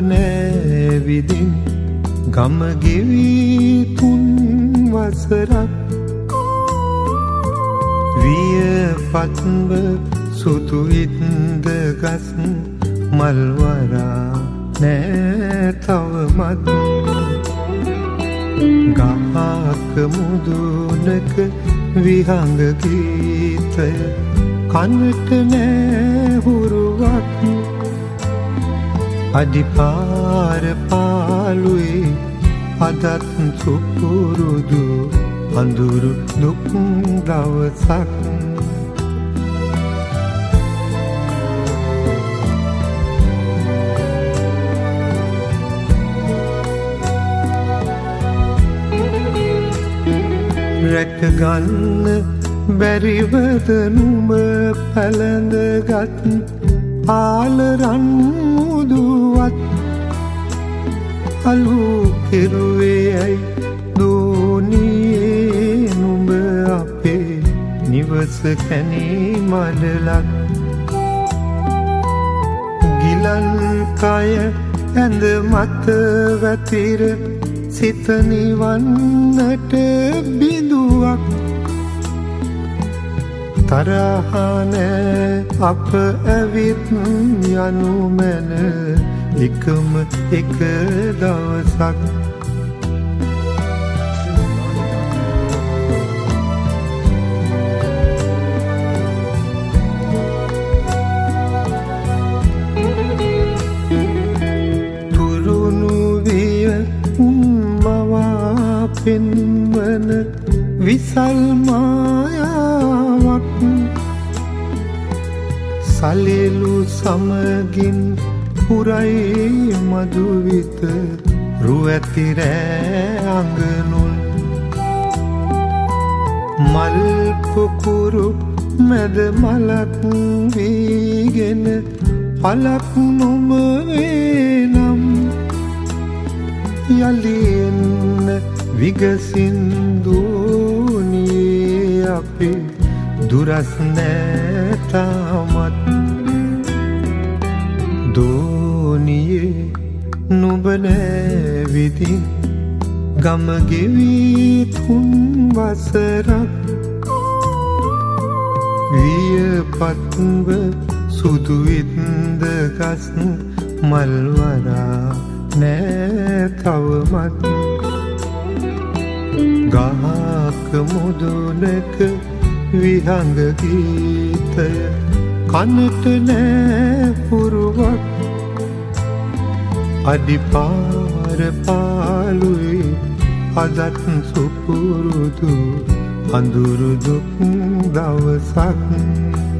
නෑ විදින් ගම ගෙවි 3 වසරක් වියපත්ව සුදු ඉන්ද ගස් මල්වරා නෑ තවමත් ගහක මුදුනක විහංග ගීතය කනට නෑ හුරුවක් අඩිපාර පාලුයි අදත් සුපුරුදු අඳුරු දුක් දවසක් රැක ගන්න බැරිවද නුඹ පැළඳගත් ආලරන් මුදුවත් අලු කෙරුවේයි දෝනියේ නුඹ අපේ නිවස කැණි මඩලක් ගිලන් කය ඇඳ මත වැතිර සිත නිවන්නට බිඳුවක් තරහනෑ අප ඇවිත් යනු මැන එකම එක දවසක් තුරුණු විය උන්මවා පෙන්වන විසල් මායාවක් සලෙලු සමගින් පුරයි මදුවිත රුවැති රෑ අඟනුල් මල් පුකුරු මැද මලක් වීගෙන පලක් නොම වේනම් යලින්න විගසින් දෝනියේ අපේ දුරස් නෑ තාමත් දෝනියේ නුඹ නෑ විදින් ගම ගෙවි 3 වසරක් වියපත්ව සුදු ඉන්ද ගස් මල්වරා නෑ තවමත් ගහක මුදුනක විහංග ගීතය කනට නෑ පුරුවක් අඩිපාර පාලුයි අදත් සුපුරුදු අඳුරු දුක් දවසක්